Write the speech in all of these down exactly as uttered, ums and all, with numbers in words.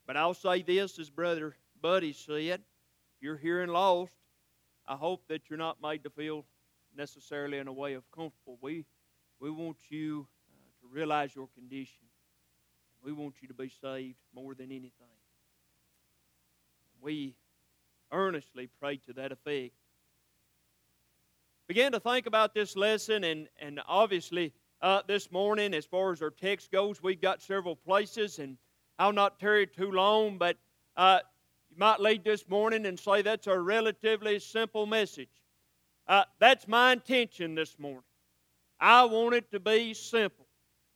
But I'll say this, as Brother Buddy said, if you're here and lost, I hope that you're not made to feel necessarily in a way of comfortable. We, we want you uh, to realize your condition. We want you to be saved more than anything. We earnestly pray to that effect. Begin to think about this lesson, and, and obviously uh, this morning, as far as our text goes, we've got several places, and I'll not tarry too long, but uh, you might lead this morning and say that's a relatively simple message. Uh, that's my intention this morning. I want it to be simple.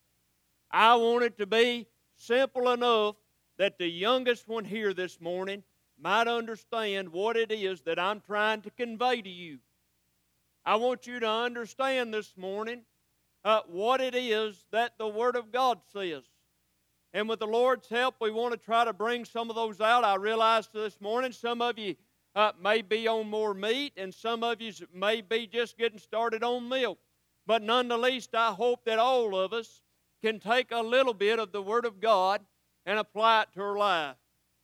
I want it to be simple enough that the youngest one here this morning might understand what it is that I'm trying to convey to you. I want you to understand this morning uh, what it is that the Word of God says. And with the Lord's help, we want to try to bring some of those out. I realize this morning some of you uh, may be on more meat, and some of you may be just getting started on milk. But nonetheless, I hope that all of us can take a little bit of the Word of God and apply it to our life.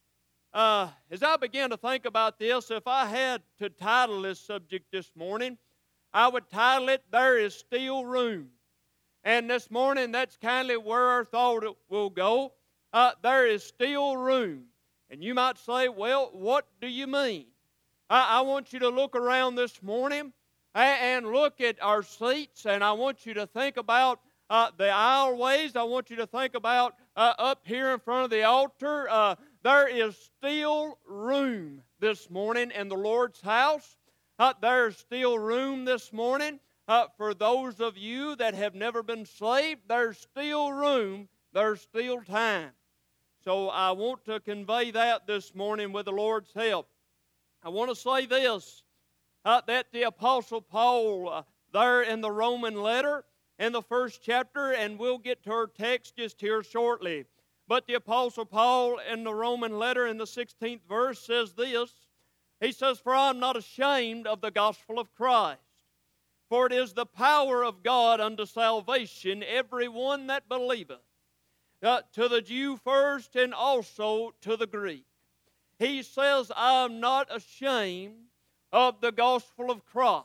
Uh, as I began to think about this, if I had to title this subject this morning, I would title it, There is Still Room. And this morning, that's kind of where our thought will go. Uh, there is still room. And you might say, well, what do you mean? I, I want you to look around this morning and, and look at our seats, and I want you to think about uh, the aisleways. I want you to think about uh, up here in front of the altar. Uh, there is still room this morning in the Lord's house. Uh, there's still room this morning uh, for those of you that have never been saved. There's still room. There's still time. So I want to convey that this morning with the Lord's help. I want to say this, uh, that the Apostle Paul uh, there in the Roman letter in the first chapter, and we'll get to our text just here shortly. But the Apostle Paul in the Roman letter in the sixteenth verse says this. He says, For I am not ashamed of the gospel of Christ, for it is the power of God unto salvation, every one that believeth, uh, to the Jew first and also to the Greek. He says, I am not ashamed of the gospel of Christ.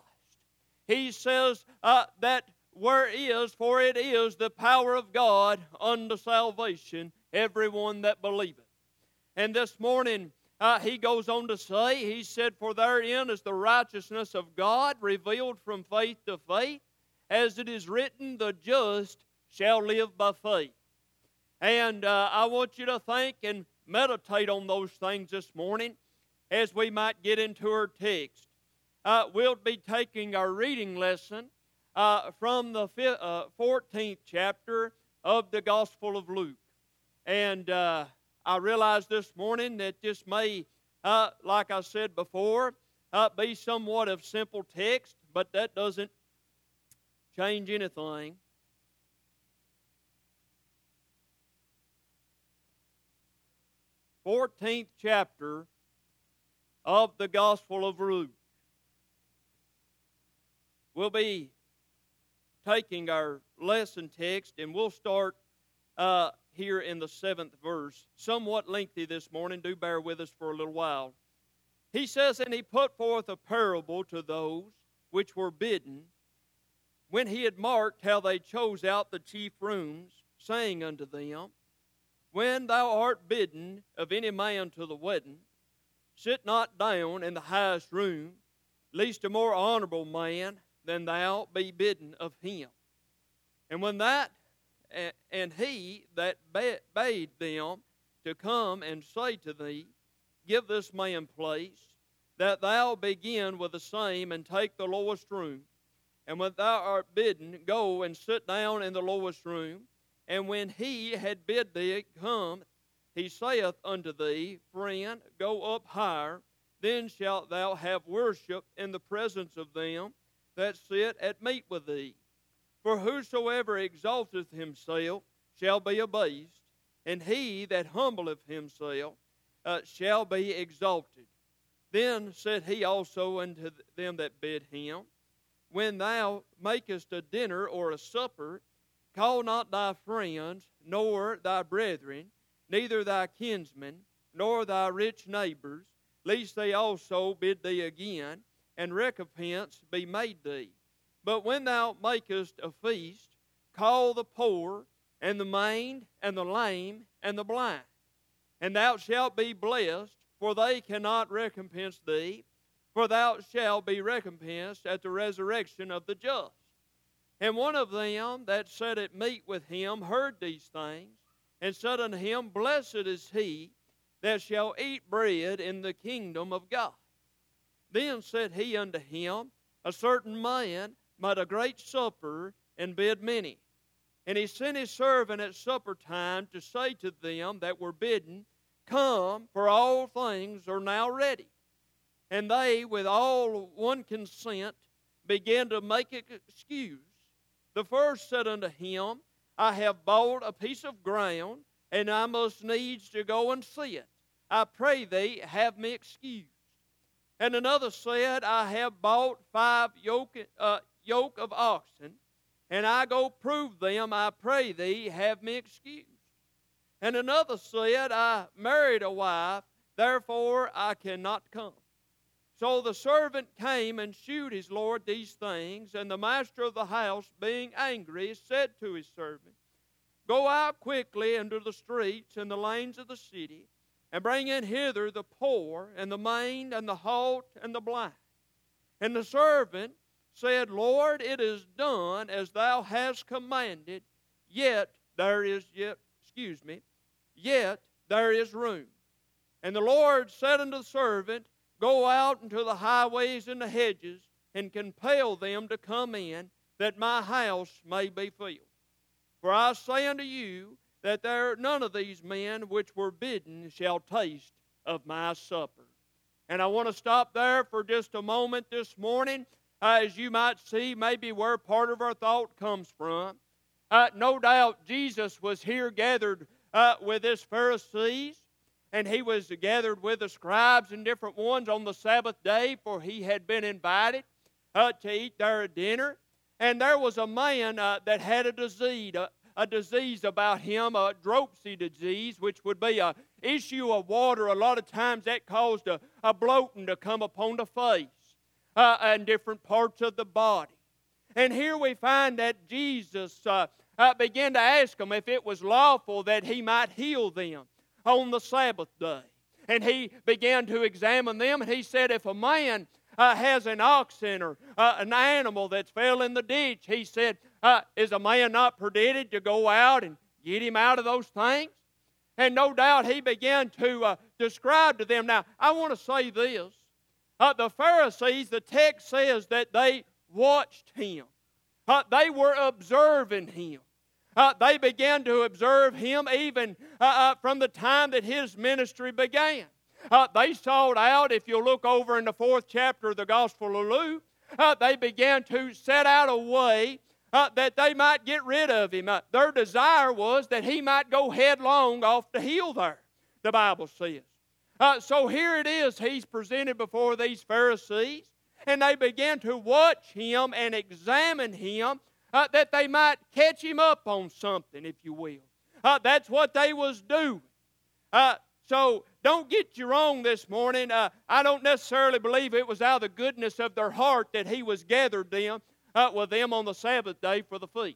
He says uh, that where is, for it is the power of God unto salvation, every one that believeth. And this morning, Uh, he goes on to say, he said, For therein is the righteousness of God revealed from faith to faith, as it is written, the just shall live by faith. And uh, I want you to think and meditate on those things this morning as we might get into our text. Uh, we'll be taking our reading lesson uh, from the uh, fourteenth chapter of the Gospel of Luke. And uh, I realize this morning that this may, uh, like I said before, uh, be somewhat of simple text, but that doesn't change anything. fourteenth chapter of the Gospel of Luke. We'll be taking our lesson text, and we'll start uh, here in the seventh verse. Somewhat lengthy this morning. Do bear with us for a little while. He says, And he put forth a parable to those which were bidden, when he had marked how they chose out the chief rooms, saying unto them, When thou art bidden of any man to the wedding, sit not down in the highest room, lest a more honorable man than thou be bidden of him. And when that And he that bade them to come and say to thee, Give this man place, that thou begin with the same and take the lowest room. And when thou art bidden, go and sit down in the lowest room. And when he had bid thee come, he saith unto thee, Friend, go up higher, then shalt thou have worship in the presence of them that sit at meat with thee. For whosoever exalteth himself shall be abased, and he that humbleth himself uh, shall be exalted. Then said he also unto them that bid him, When thou makest a dinner or a supper, call not thy friends, nor thy brethren, neither thy kinsmen, nor thy rich neighbors, lest they also bid thee again, and recompense be made thee. But when thou makest a feast, call the poor, and the maimed, and the lame, and the blind. And thou shalt be blessed, for they cannot recompense thee, for thou shalt be recompensed at the resurrection of the just. And one of them that sat at meat with him heard these things, and said unto him, Blessed is he that shall eat bread in the kingdom of God. Then said he unto him, A certain man made a great supper, and bid many. And he sent his servant at supper time to say to them that were bidden, Come, for all things are now ready. And they, with all one consent, began to make excuse. The first said unto him, I have bought a piece of ground, and I must needs to go and see it. I pray thee, have me excused. And another said, I have bought five yoke, uh, yoke of oxen, and I go prove them. I pray thee, have me excused. And another said, I married a wife, therefore I cannot come. So the servant came and shewed his lord these things, and the master of the house, being angry, said to his servant, Go out quickly into the streets and the lanes of the city, and bring in hither the poor, and the maimed, and the halt, and the blind. And the servant said, Lord, it is done as thou hast commanded, yet there is yet, excuse me, yet there is room. And the Lord said unto the servant, Go out into the highways and the hedges, and compel them to come in, that my house may be filled. For I say unto you, that there none of these men which were bidden shall taste of my supper. And I want to stop there for just a moment this morning, uh, as you might see maybe where part of our thought comes from. Uh, no doubt Jesus was here gathered uh, with his Pharisees, and he was gathered with the scribes and different ones on the Sabbath day, for he had been invited uh, to eat their dinner. And there was a man uh, that had a disease, a, a disease about him, a dropsy disease, which would be an issue of water. A lot of times that caused a, a bloating to come upon the face uh, and different parts of the body. And here we find that Jesus uh, uh, began to ask them if it was lawful that he might heal them on the Sabbath day. And he began to examine them, and he said, if a man uh, has an oxen or uh, an animal that's fell in the ditch, he said, uh, is a man not permitted to go out and get him out of those things? And no doubt he began to uh, describe to them. Now, I want to say this. Uh, the Pharisees, the text says that they watched him. Uh, they were observing him. Uh, they began to observe him even uh, uh, from the time that his ministry began. Uh, they sought out, if you'll look over in the fourth chapter of the Gospel of Luke, uh, they began to set out a way uh, that they might get rid of him. Uh, their desire was that he might go headlong off the hill there, the Bible says. Uh, so here it is, he's presented before these Pharisees, and they began to watch him and examine him, Uh, that they might catch him up on something, if you will. Uh, that's what they was doing. Uh, so don't get you wrong this morning. Uh, I don't necessarily believe it was out of the goodness of their heart that he was gathered them uh, with them on the Sabbath day for the feast.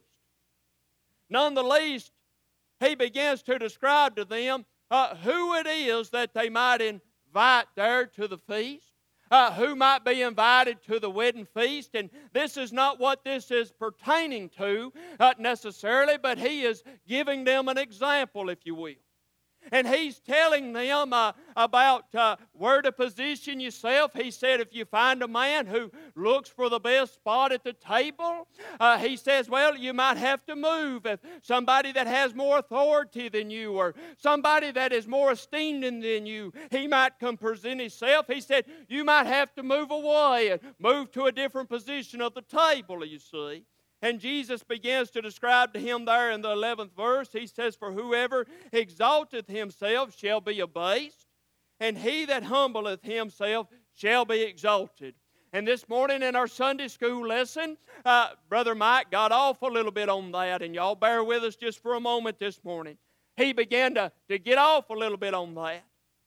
None the least, he begins to describe to them uh, who it is that they might invite there to the feast. Uh, who might be invited to the wedding feast. And this is not what this is pertaining to uh, necessarily, but he is giving them an example, if you will. And he's telling them uh, about uh, where to position yourself. He said if you find a man who looks for the best spot at the table, uh, he says, well, you might have to move. If somebody that has more authority than you or somebody that is more esteemed than you, he might come present himself. He said you might have to move away and move to a different position of the table, you see. And Jesus begins to describe to him there in the eleventh verse. He says, for whoever exalteth himself shall be abased, and he that humbleth himself shall be exalted. And this morning in our Sunday school lesson, uh, Brother Mike got off a little bit on that, and y'all bear with us just for a moment this morning. He began to, to get off a little bit on that.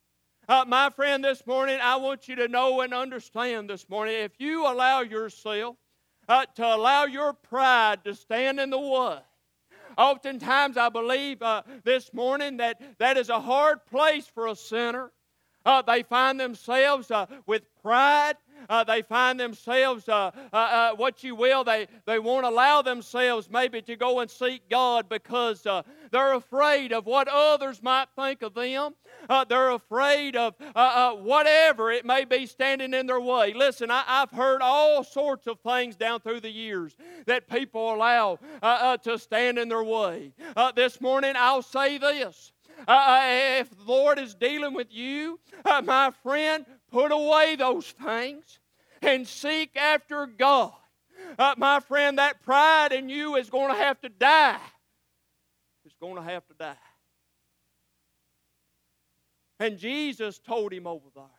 Uh, my friend, this morning, I want you to know and understand this morning, if you allow yourself uh, to allow your pride to stand in the way, oftentimes I believe uh, this morning that that is a hard place for a sinner. Uh, they find themselves uh, with pride. Uh, they find themselves, uh, uh, uh, what you will, they, they won't allow themselves maybe to go and seek God because uh, they're afraid of what others might think of them. Uh, they're afraid of uh, uh, whatever it may be standing in their way. Listen, I, I've heard all sorts of things down through the years that people allow uh, uh, to stand in their way. Uh, this morning I'll say this. Uh, if the Lord is dealing with you, uh, my friend, put away those things and seek after God. Uh, my friend, that pride in you is going to have to die. It's going to have to die. And Jesus told him over there.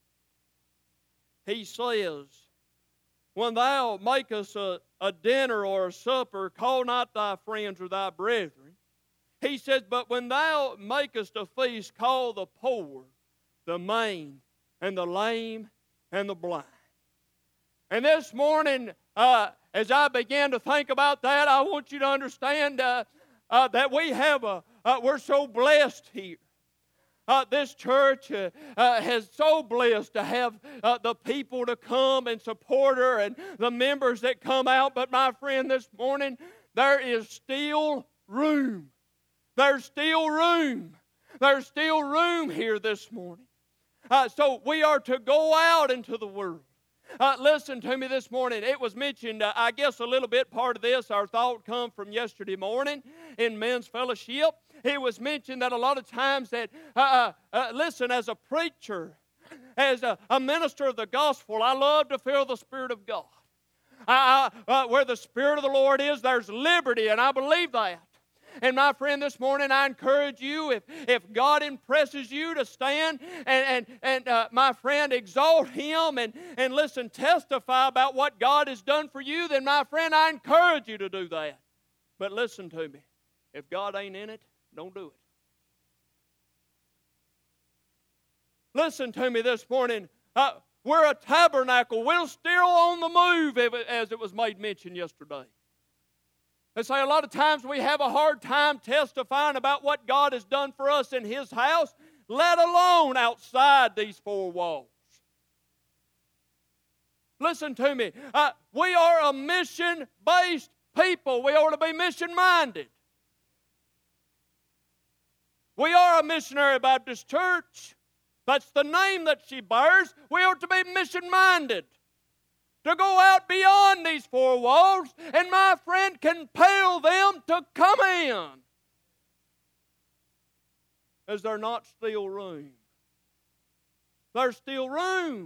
He says, when thou makest a, a dinner or a supper, call not thy friends or thy brethren. He says, but when thou makest a feast, call the poor, the maimed, and the lame, and the blind. And this morning, uh, as I began to think about that, I want you to understand uh, uh, that we have a, uh, we're so blessed here. Uh, this church uh, uh, has so blessed to have uh, the people to come and support her and the members that come out. But my friend, this morning, there is still room. There's still room. There's still room here this morning. Uh, so we are to go out into the world. Uh, listen to me this morning. It was mentioned, uh, I guess a little bit part of this, our thought come from yesterday morning in men's fellowship. It was mentioned that a lot of times that, uh, uh, listen, as a preacher, as a, a minister of the gospel, I love to feel the Spirit of God. I, I, uh, where the Spirit of the Lord is, there's liberty, and I believe that. And my friend, this morning I encourage you, if, if God impresses you to stand and, and, and uh, my friend, exalt Him and, and listen, testify about what God has done for you, then my friend, I encourage you to do that. But listen to me. If God ain't in it, don't do it. Listen to me this morning. Uh, we're a tabernacle. We're still on the move, as it was made mention yesterday. They say a lot of times we have a hard time testifying about what God has done for us in His house, let alone outside these four walls. Listen to me. Uh, we are a mission-based people. We ought to be mission-minded. We are a missionary Baptist church. That's the name that she bears. We ought to be mission-minded. To go out beyond these four walls, and my friend, compel them to come in. Is there not still room? There's still room.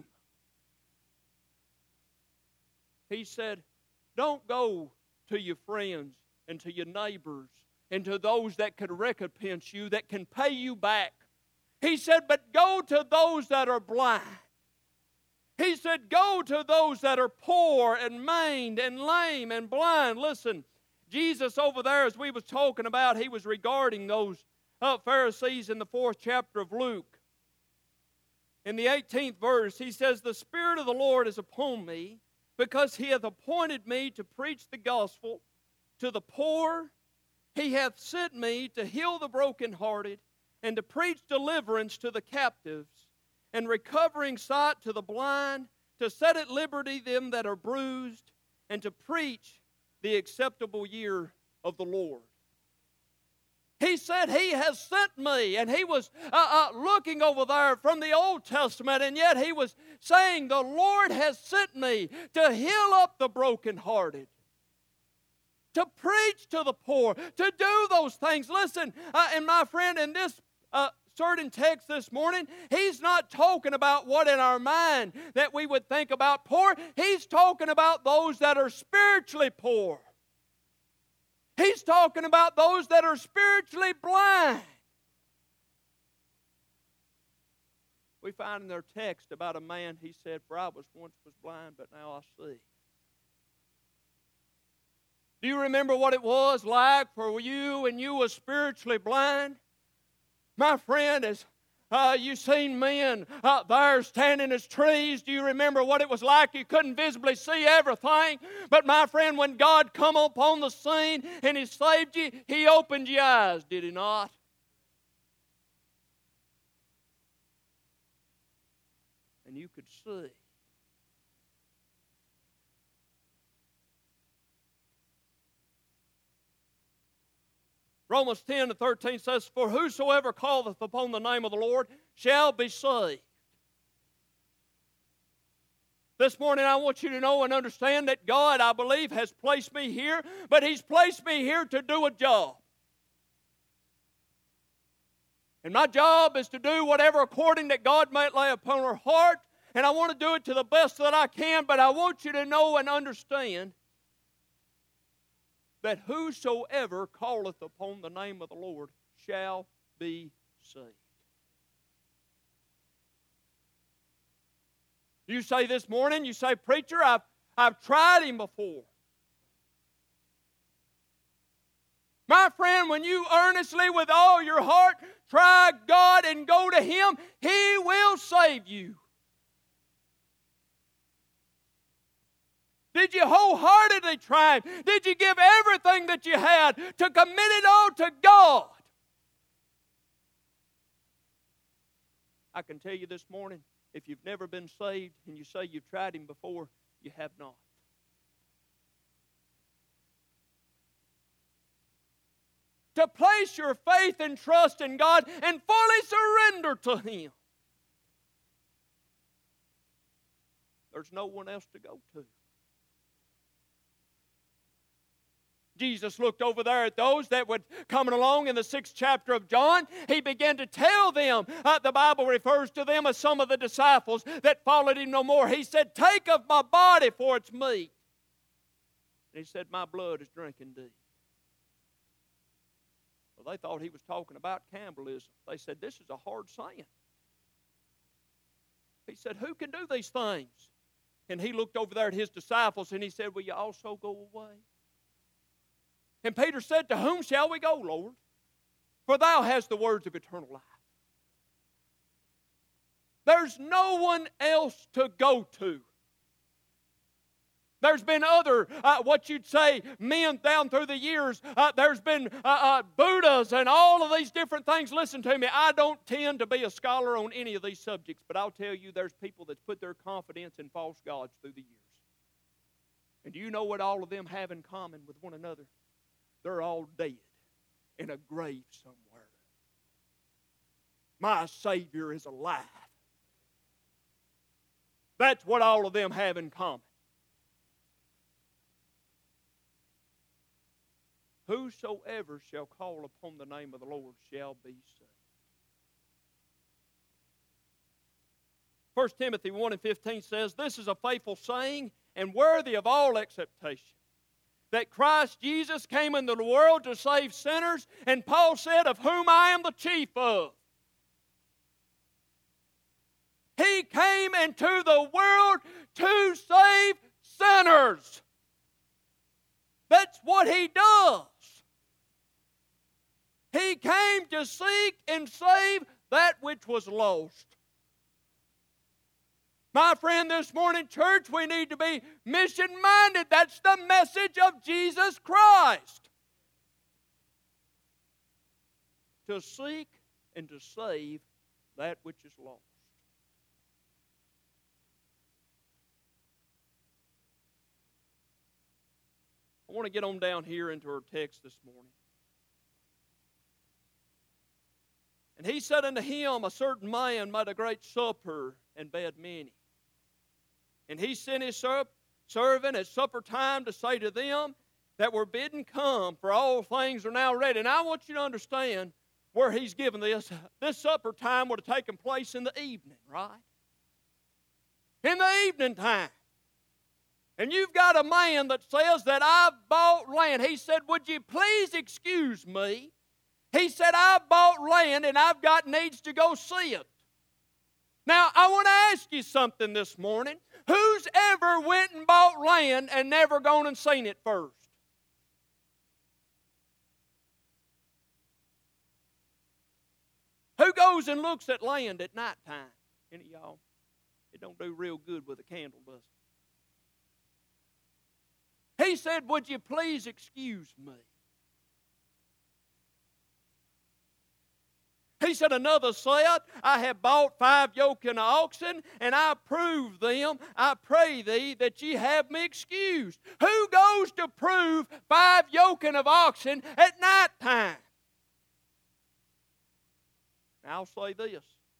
He said, don't go to your friends and to your neighbors and to those that could recompense you, that can pay you back. He said, but go to those that are blind. He said, go to those that are poor and maimed and lame and blind. Listen, Jesus over there, as we was talking about, He was regarding those uh, Pharisees in the fourth chapter of Luke. In the eighteenth verse, He says, the Spirit of the Lord is upon me, because He hath appointed me to preach the gospel to the poor. He hath sent me to heal the brokenhearted and to preach deliverance to the captives, and recovering sight to the blind, to set at liberty them that are bruised, and to preach the acceptable year of the Lord. He said He has sent me, and He was uh, uh, looking over there from the Old Testament, and yet He was saying, the Lord has sent me to heal up the brokenhearted, to preach to the poor, to do those things. Listen, uh, and my friend, in this uh, certain text this morning, He's not talking about what in our mind that we would think about poor. He's talking about those that are spiritually poor. He's talking about those that are spiritually blind. We find in their text about a man, he said, for I was once was blind, but now I see. Do you remember what it was like for you and you was spiritually blind? My friend, as Uh, you seen men out there standing as trees. Do you remember what it was like? You couldn't visibly see everything. But my friend, when God come upon the scene and He saved you, He opened your eyes, did He not? And you could see. Romans ten and thirteen says, For whosoever calleth upon the name of the Lord shall be saved. This morning I want you to know and understand that God, I believe, has placed me here, but He's placed me here to do a job. And my job is to do whatever according that God might lay upon our heart, and I want to do it to the best that I can, but I want you to know and understand that whosoever calleth upon the name of the Lord shall be saved. You say this morning, you say, Preacher, I've, I've tried Him before. My friend, when you earnestly with all your heart try God and go to Him, He will save you. Did you wholeheartedly try Him? Did you give everything that you had to commit it all to God? I can tell you this morning, if you've never been saved and you say you've tried Him before, you have not. To place your faith and trust in God and fully surrender to Him. There's no one else to go to. Jesus looked over there at those that would coming along in the sixth chapter of John. He began to tell them, uh, the Bible refers to them as some of the disciples that followed Him no more. He said, Take of my body for its meat. And He said, My blood is drink indeed. Well, they thought He was talking about cannibalism. They said, This is a hard saying. He said, Who can do these things? And He looked over there at His disciples and He said, Will you also go away? And Peter said, To whom shall we go, Lord? For Thou hast the words of eternal life. There's no one else to go to. There's been other, uh, what you'd say, men down through the years. Uh, there's been uh, uh, Buddhas and all of these different things. Listen to me, I don't tend to be a scholar on any of these subjects, but I'll tell you there's people that's put their confidence in false gods through the years. And do you know what all of them have in common with one another? They're all dead in a grave somewhere. My Savior is alive. That's what all of them have in common. Whosoever shall call upon the name of the Lord shall be saved. First Timothy one and fifteen says, This is a faithful saying and worthy of all acceptation, that Christ Jesus came into the world to save sinners, and Paul said, Of whom I am the chief of. He came into the world to save sinners. That's what He does. He came to seek and save that which was lost. My friend, this morning, church, we need to be mission-minded. That's the message of Jesus Christ. To seek and to save that which is lost. I want to get on down here into our text this morning. And he said unto him, A certain man made a great supper and bade many. And he sent his servant at supper time to say to them that were bidden, Come, for all things are now ready. And I want you to understand where he's given this. This supper time would have taken place in the evening, right? In the evening time. And you've got a man that says that I've bought land. He said, Would you please excuse me? He said, I've bought land and I've got needs to go see it. Now, I want to ask you something this morning. Who's ever went and bought land and never gone and seen it first? Who goes and looks at land at nighttime? Any of y'all? It don't do real good with a candle, does it? He said, would you please excuse me? He said, another said, I have bought five yoking oxen, and I prove them. I pray thee that ye have me excused. Who goes to prove five yoking of oxen at night time? Now I'll say this.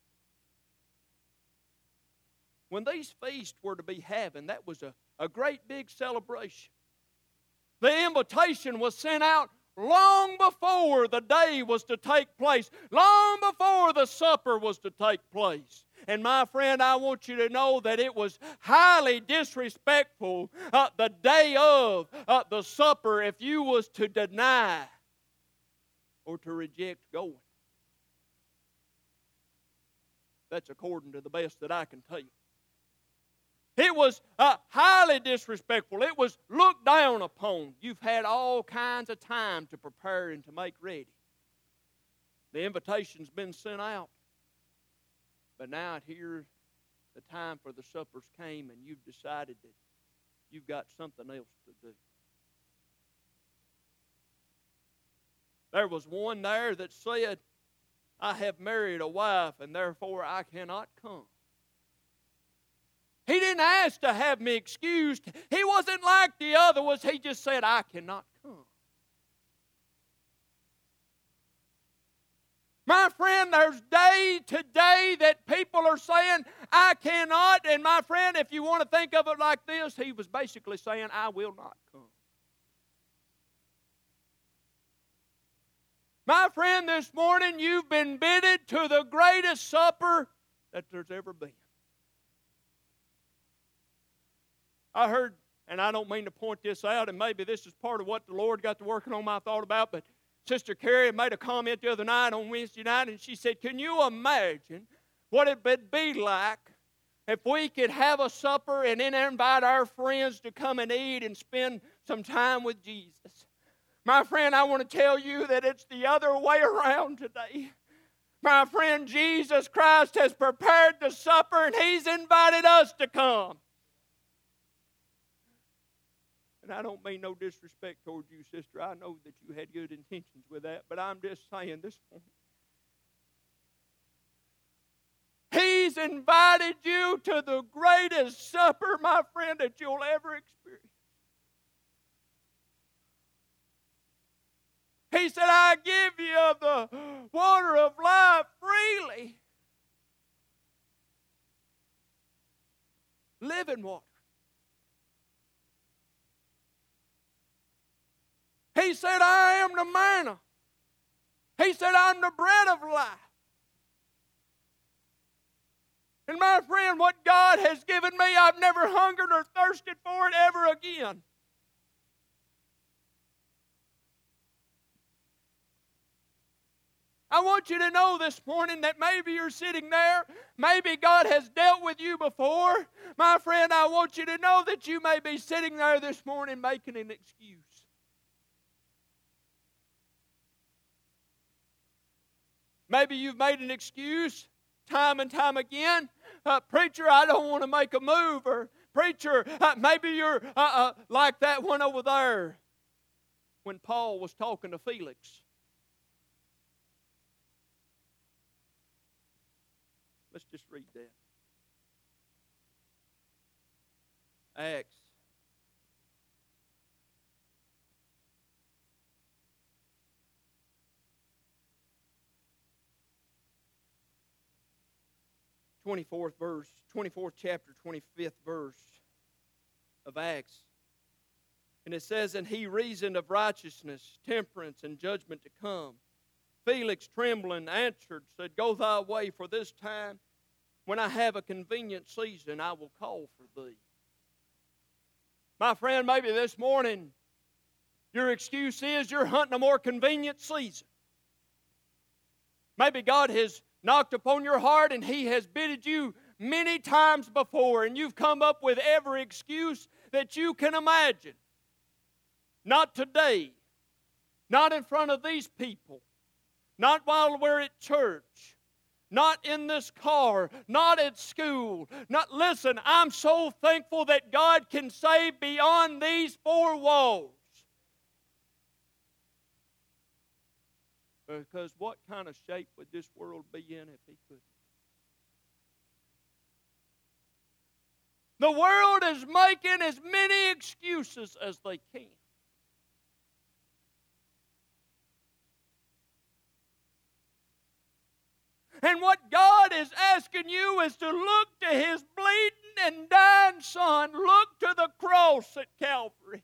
When these feasts were to be having, that was a, a great big celebration. The invitation was sent out long before the day was to take place, long before the supper was to take place. And my friend, I want you to know that it was highly disrespectful uh, the day of uh, the supper if you was to deny or to reject going. That's according to the best that I can tell you. It was uh, highly disrespectful. It was looked down upon. You've had all kinds of time to prepare and to make ready. The invitation's been sent out. But now here the time for the suppers came and you've decided that you've got something else to do. There was one there that said, I have married a wife and therefore I cannot come. He didn't ask to have me excused. He wasn't like the other was. He just said, I cannot come. My friend, there's day to day that people are saying, I cannot. And my friend, if you want to think of it like this, he was basically saying, I will not come. My friend, this morning you've been bidden to the greatest supper that there's ever been. I heard, and I don't mean to point this out, and maybe this is part of what the Lord got to working on my thought about, but Sister Carrie made a comment the other night on Wednesday night, and she said, can you imagine what it would be like if we could have a supper and then invite our friends to come and eat and spend some time with Jesus? My friend, I want to tell you that it's the other way around today. My friend, Jesus Christ has prepared the supper, and He's invited us to come. And I don't mean no disrespect towards you, sister. I know that you had good intentions with that, but I'm just saying this morning. He's invited you to the greatest supper, my friend, that you'll ever experience. He said, I give you of the water of life freely. Living water. He said, I am the manna. He said, I'm the bread of life. And my friend, what God has given me, I've never hungered or thirsted for it ever again. I want you to know this morning that maybe you're sitting there, maybe God has dealt with you before. My friend, I want you to know that you may be sitting there this morning making an excuse. Maybe you've made an excuse time and time again. Uh, preacher, I don't want to make a move. Or preacher, uh, maybe you're uh, uh, like that one over there when Paul was talking to Felix. Let's just read that. Acts. twenty-fourth verse, twenty-fourth chapter, twenty-fifth verse of Acts. And it says, and he reasoned of righteousness, temperance, and judgment to come. Felix, trembling, answered, said, go thy way, for this time, when I have a convenient season, I will call for thee. My friend, maybe this morning, your excuse is you're hunting a more convenient season. Maybe God has knocked upon your heart and He has bidded you many times before, and you've come up with every excuse that you can imagine. Not today. Not in front of these people. Not while we're at church. not in this car, not at school. Not, listen, I'm so thankful that God can save beyond these four walls. Because what kind of shape would this world be in if He couldn't? The world is making as many excuses as they can. And what God is asking you is to look to His bleeding and dying Son. Look to the cross at Calvary.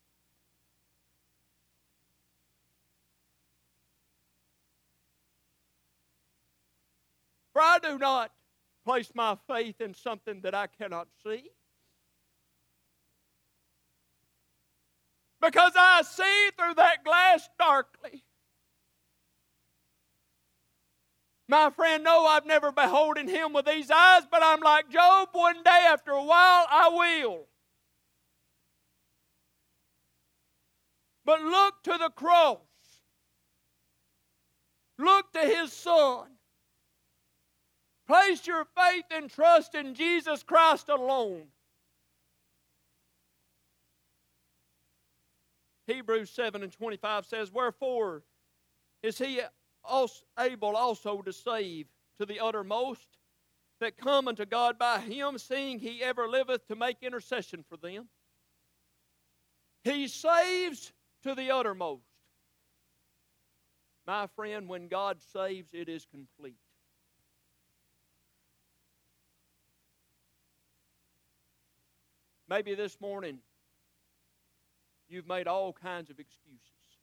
For I do not place my faith in something that I cannot see. Because I see through that glass darkly. My friend, no, I've never beholden Him with these eyes, but I'm like Job, one day after a while I will. But look to the cross. Look to His Son. Place your faith and trust in Jesus Christ alone. Hebrews seven and twenty-five says, wherefore is He also able also to save to the uttermost that come unto God by Him, seeing He ever liveth to make intercession for them. He saves to the uttermost. My friend, when God saves, it is complete. Maybe this morning you've made all kinds of excuses.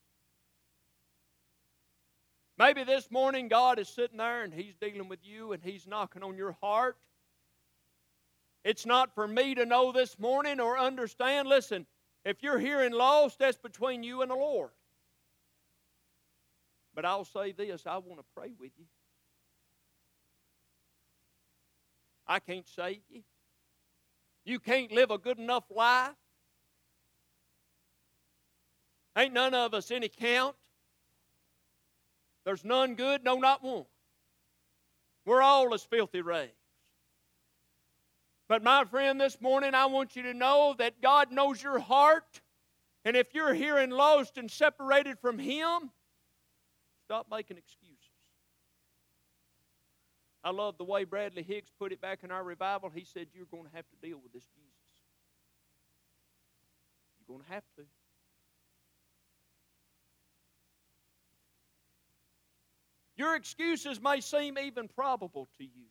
Maybe this morning God is sitting there and He's dealing with you and He's knocking on your heart. It's not for me to know this morning or understand. Listen, if you're hearing lost, that's between you and the Lord. But I'll say this, I want to pray with you. I can't save you. You can't live a good enough life. Ain't none of us any count. There's none good, no, not one. We're all as filthy rags. But my friend, this morning I want you to know that God knows your heart. And if you're hearing lost and separated from Him, stop making excuses. I love the way Bradley Hicks put it back in our revival. He said, you're going to have to deal with this Jesus. You're going to have to. Your excuses may seem even probable to you.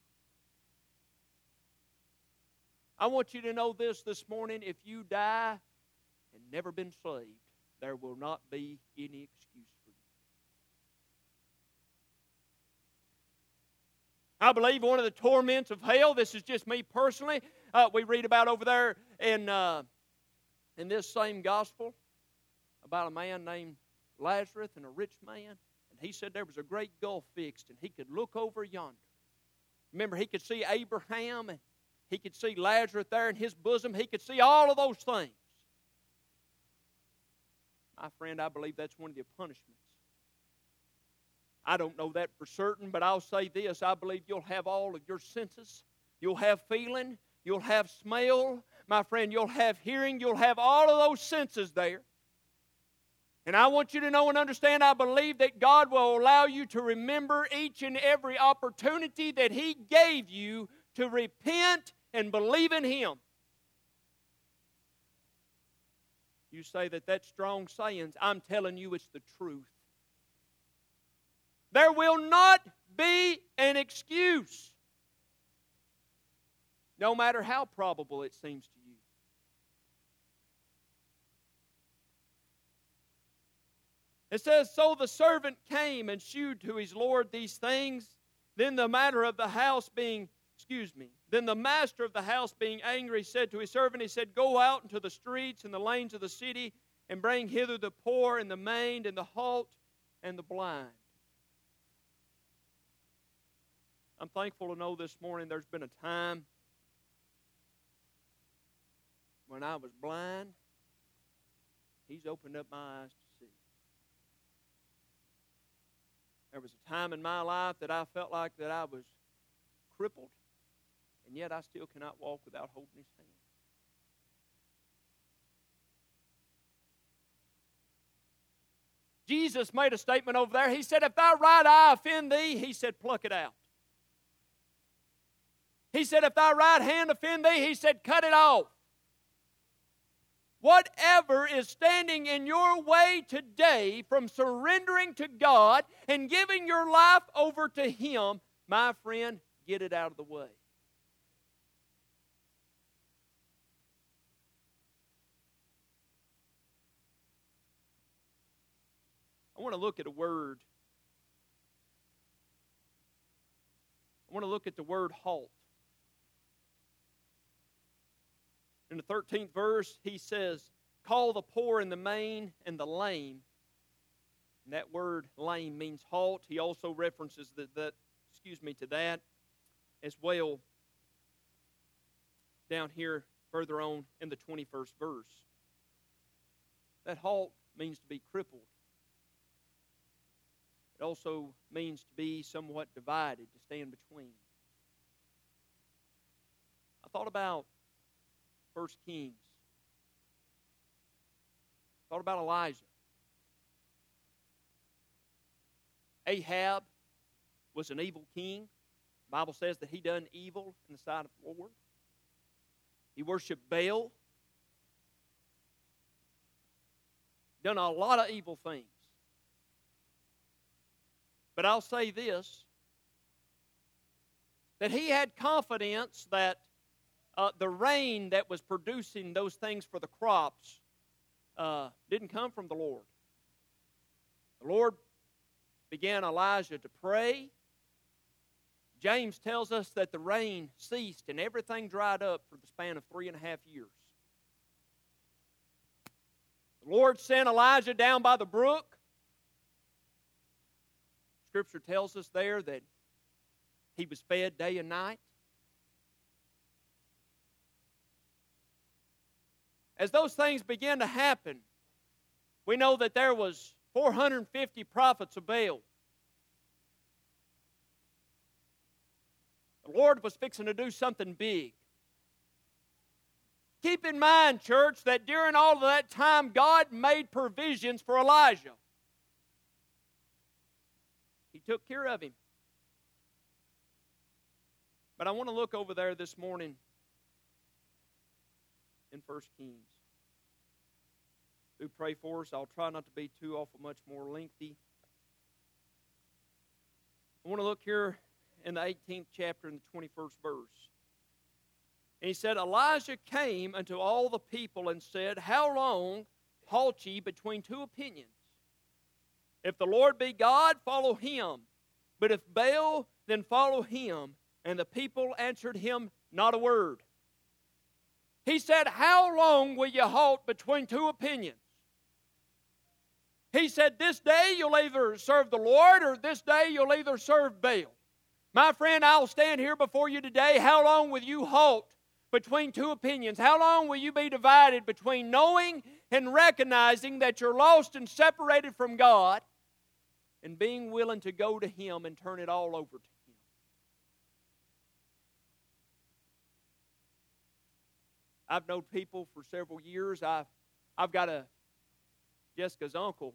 I want you to know this this morning. If you die and never been saved, there will not be any excuse for you. I believe one of the torments of hell, this is just me personally, uh, we read about over there in, uh, in this same gospel about a man named Lazarus and a rich man. And he said there was a great gulf fixed and he could look over yonder. Remember, he could see Abraham and he could see Lazarus there in his bosom. He could see all of those things. My friend, I believe that's one of the punishments. I don't know that for certain, but I'll say this. I believe you'll have all of your senses. You'll have feeling. You'll have smell. My friend, you'll have hearing. You'll have all of those senses there. And I want you to know and understand, I believe that God will allow you to remember each and every opportunity that He gave you to repent and believe in Him. You say that that's strong sayings. I'm telling you it's the truth. There will not be an excuse, no matter how probable it seems to you. It says, so the servant came and shewed to his Lord these things. Then the matter of the house being, excuse me, then the master of the house being angry said to his servant, he said, go out into the streets and the lanes of the city and bring hither the poor and the maimed and the halt and the blind. I'm thankful to know this morning there's been a time when I was blind. He's opened up my eyes to see. There was a time in my life that I felt like that I was crippled, and yet I still cannot walk without holding his hand. Jesus made a statement over there. He said, if thy right eye offend thee, he said, pluck it out. He said, if thy right hand offend thee, he said, cut it off. Whatever is standing in your way today from surrendering to God and giving your life over to Him, my friend, get it out of the way. I want to look at a word. I want to look at the word halt. In the thirteenth verse, he says, call the poor and the maimed and the lame. And that word lame means halt. He also references that, that excuse me, to that as well down here further on in the twenty-first verse. That halt means to be crippled. It also means to be somewhat divided, to stand between. I thought about First Kings. I thought about Elijah. Ahab was an evil king. The Bible says that he done evil in the sight of the Lord. He worshiped Baal. Done a lot of evil things. But I'll say this, that he had confidence that uh, the rain that was producing those things for the crops uh, didn't come from the Lord. The Lord began Elijah to pray. James tells us that the rain ceased and everything dried up for the span of three and a half years. The Lord sent Elijah down by the brook. Scripture tells us there that he was fed day and night. As those things began to happen, we know that there was four hundred fifty prophets of Baal. The Lord was fixing to do something big. Keep in mind, church, that during all of that time, God made provisions for Elijah. He took care of him. But I want to look over there this morning in First Kings. Do pray for us. I'll try not to be too awful much more lengthy. I want to look here in the eighteenth chapter and the twenty-first verse. And he said, Elijah came unto all the people and said, how long halt ye between two opinions? If the Lord be God, follow him. But if Baal, then follow him. And the people answered him not a word. He said, how long will you halt between two opinions? He said, this day you'll either serve the Lord or this day you'll either serve Baal. My friend, I'll stand here before you today. How long will you halt between two opinions? How long will you be divided between knowing and recognizing that you're lost and separated from God and being willing to go to Him and turn it all over to Him? I've known people for several years. I've, I've got a, Jessica's uncle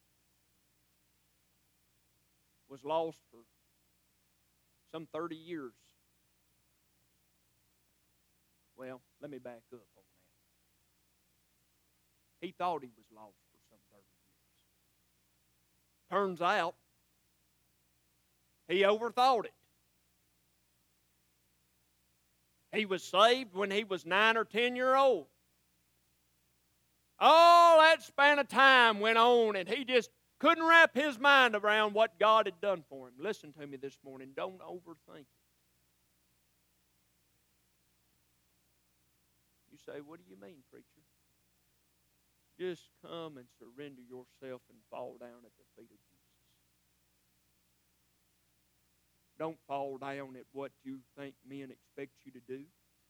was lost for some thirty years. Well, let me back up on that. He thought he was lost for some thirty years. Turns out, he overthought it. He was saved when he was nine or ten year old. All that span of time went on, and he just couldn't wrap his mind around what God had done for him. Listen to me this morning. Don't overthink it. You say, what do you mean, preacher? Just come and surrender yourself and fall down at the feet of Jesus. Don't fall down at what you think men expect you to do,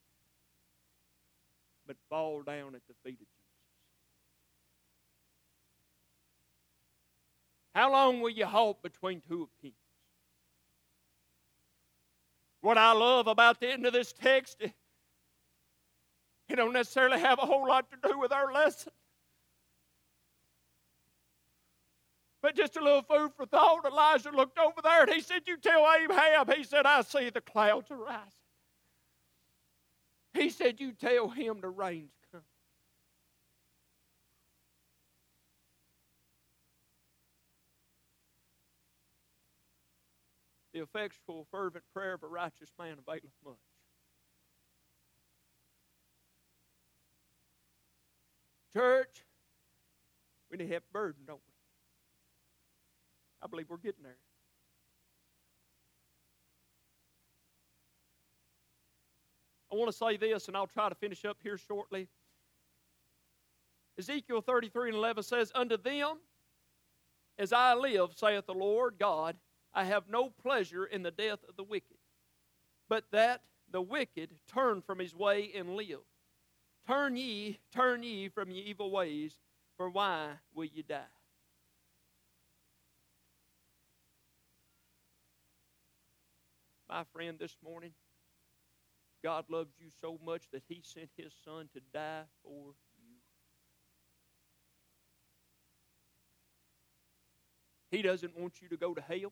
but fall down at the feet of Jesus. How long will you halt between two opinions? What I love about the end of this text, it don't necessarily have a whole lot to do with our lesson. But just a little food for thought. Elijah looked over there and he said, you tell Ahab. He said, I see the clouds are rising. He said, you tell him the rain's coming. The effectual, fervent prayer of a righteous man availeth much. Church, we need to have burden, don't we? I believe we're getting there. I want to say this, and I'll try to finish up here shortly. Ezekiel thirty-three and eleven says, unto them, as I live, saith the Lord God, I have no pleasure in the death of the wicked, but that the wicked turn from his way and live. Turn ye, turn ye from your evil ways, for why will ye die? My friend, this morning, God loves you so much that He sent His Son to die for you. He doesn't want you to go to hell.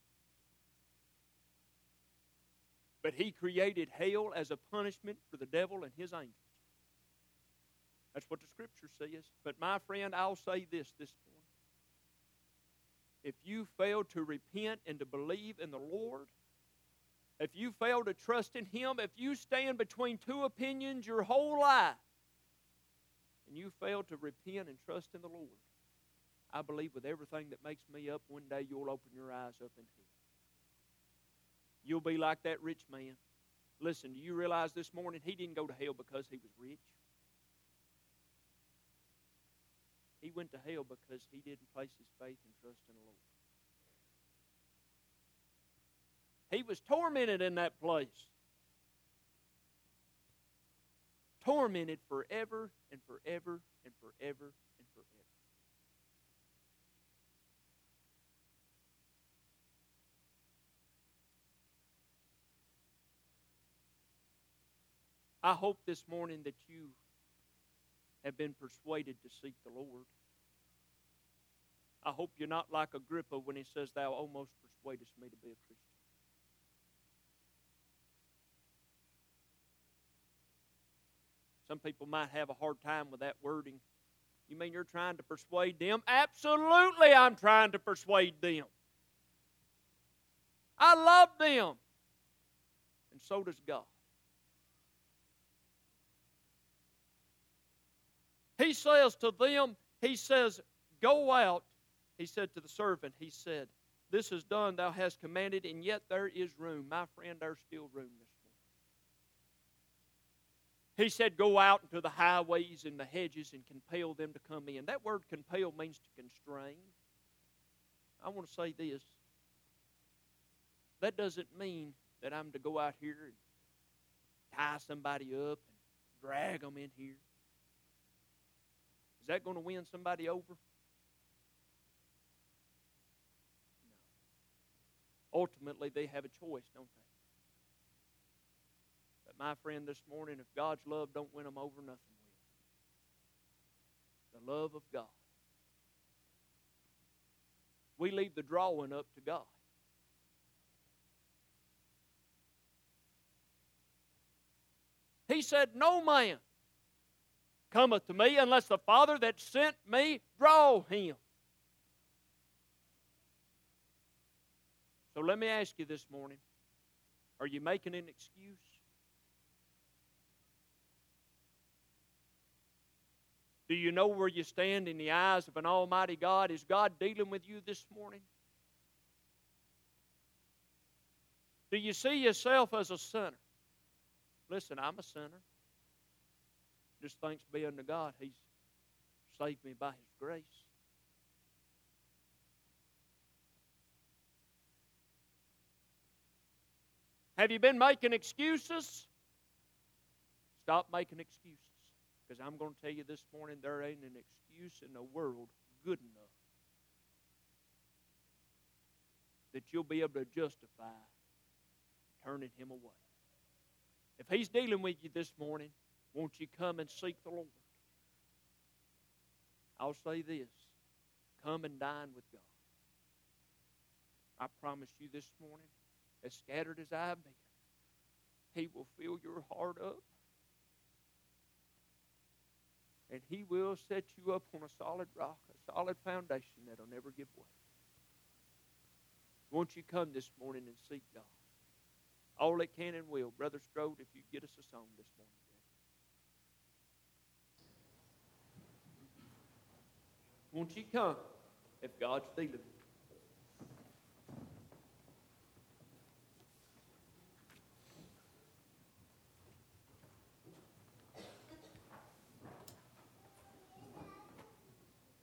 But He created hell as a punishment for the devil and his angels. That's what the Scripture says. But my friend, I'll say this this morning. If you fail to repent and to believe in the Lord, if you fail to trust in Him, if you stand between two opinions your whole life, and you fail to repent and trust in the Lord, I believe with everything that makes me up, one day you'll open your eyes up in Him. You'll be like that rich man. Listen, do you realize this morning he didn't go to hell because he was rich? He went to hell because he didn't place his faith and trust in the Lord. He was tormented in that place. Tormented forever and forever and forever and forever. I hope this morning that you have been persuaded to seek the Lord. I hope you're not like Agrippa when he says, thou almost persuadest me to be a Christian. Some people might have a hard time with that wording. You mean you're trying to persuade them? Absolutely, I'm trying to persuade them. I love them. And so does God. He says to them, He says, go out. He said to the servant, He said, this is done, thou hast commanded, and yet there is room. My friend, there's still room this morning. He said, go out into the highways and the hedges and compel them to come in. That word compel means to constrain. I want to say this. That doesn't mean that I'm to go out here and tie somebody up and drag them in here. Is that going to win somebody over? No. Ultimately, they have a choice, don't they? But my friend, this morning, if God's love don't win them over, nothing will. The love of God. We leave the drawing up to God. He said, no man cometh to me unless the Father that sent me draw him. So let me ask you this morning, are you making an excuse? Do you know where you stand in the eyes of an almighty God? Is God dealing with you this morning? Do you see yourself as a sinner? Listen, I'm a sinner. Just thanks be unto God, He's saved me by His grace. Have you been making excuses? Stop making excuses. Because I'm going to tell you this morning, there ain't an excuse in the world good enough that you'll be able to justify turning him away. If he's dealing with you this morning, won't you come and seek the Lord? I'll say this. Come and dine with God. I promise you this morning, as scattered as I've been, He will fill your heart up. And He will set you up on a solid rock, a solid foundation that'll never give way. Won't you come this morning and seek God? All that can and will. Brother Strode, if you get us a song this morning. Won't you come if God's dealing with you?